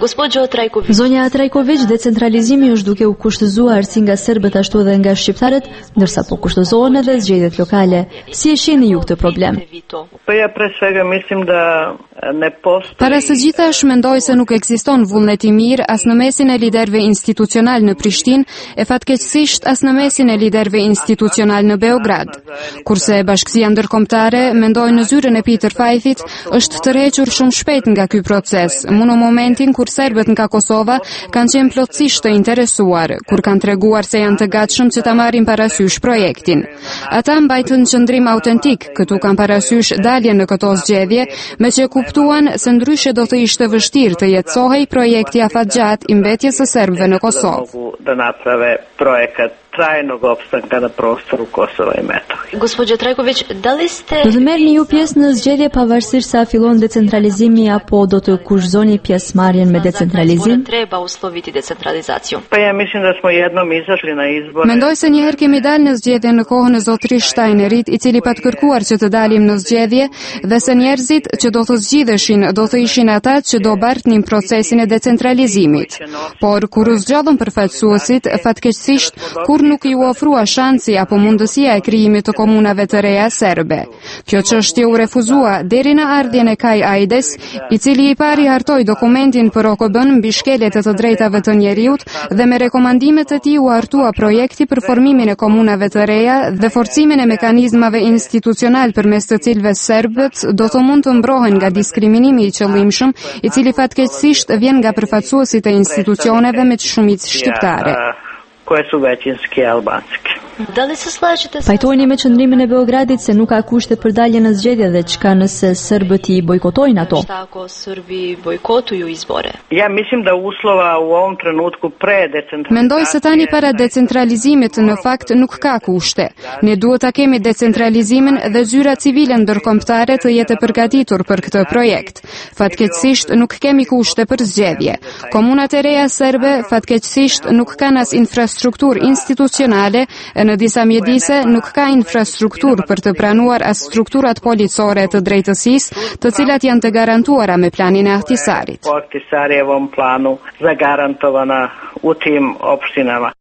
Zonja Trajković, decentralizimi është duke u kushtëzuar si nga serbët ashtu edhe nga shqiptarët, ndërsa po kushtëzohen edhe zgjedhjet lokale. Si e shihni ju këtë problem? Para së gjithash mendoj se nuk ekziston vullnet i mirë as në mesin e liderëve institucional në Prishtinë e fatkeqësisht as në mesin e liderëve institucional në Beograd. Kurse Bashkësia Ndërkombëtare, mendoj në zyrën e Peter Fajthit, është tërhequr shumë shpejt nga ky proces, në momentin kur serbët nga Kosova kanë qenë plotësisht të interesuar, kur kanë treguar se janë të gatshëm që ta marrin parasysh projektin. Ata mbajtën qëndrim autentik, këtu kanë parasysh daljen në këto zgjedhje, me që kuptuan se ndryshe do të ishte vështirë të jetësohej projekti afatgjat i mbetjes së serbëve në Kosovë. Trajnog opstanka na prostoru Kosova i Metohije. Gospođo Trajković, da li ste... Do të merrni ju pjesë në zgjedhje pavarësisht sa fillon decentralizimi apo do të kushzoni pjesëmarrjen me decentralizim? Treba usloviti decentralizaciju. Pa ja mislim da smo jednom izašli na izbore. Mendoj se një herë kemi dalë në zgjedhje në kohën e zotërisë Steinerit, i cili pa të kërkuar që të dalim në zgjedhje, dhe se njerëzit që do të zgjidheshin do të ishin ata që do bartnin procesin e decentralizimit. Por kur u zgjodhën përfaqësuesit, fatkeqësisht kur nuk ju ofrua shansi apo mundësia e krijimit të komunave të reja serbe. Kjo çështje u refuzua deri në ardhjen e Kaj Ajdes, i cili i pari hartoi dokumentin për OKB-n mbi shkeljet e të drejtave të njeriut dhe me rekomandimet e tij u hartua projekti për formimin e komunave të reja dhe forcimin e mekanizmave institucional përmes të cilëve serbët do të mund të mbrohen nga diskriminimi i qëllimshëm, i cili fatkeqësisht vjen nga përfaqësuesit e institucioneve me shumicë shqiptare. Koje su većinski albanski. Pajtojni me qëndrimin e Beogradit se nuk ka kushte për dalje në zgjedhje dhe çka nëse serbët i bojkotojnë ato? Ja mislim da uslova u ovom trenutku pre decentralizacije. Mendoj se tani para decentralizimit në fakt nuk ka kushte. Ne duhet ta kemi decentralizimin dhe zyra civile ndërkombëtare të jetë përgatitur për këtë projekt. Fatkeqësisht nuk kemi kushte për zgjedhje. Komunat e reja serbe fatkeqësisht nuk kanë as infrastrukturë institucionale. Në disa mjedise nuk ka infrastrukturë për të pranuar as strukturat policore të drejtësisë, të cilat janë të garantuara me planin e Ahtisarit. Po Ahtisarijevom planu zagarantovana u tim opštinama.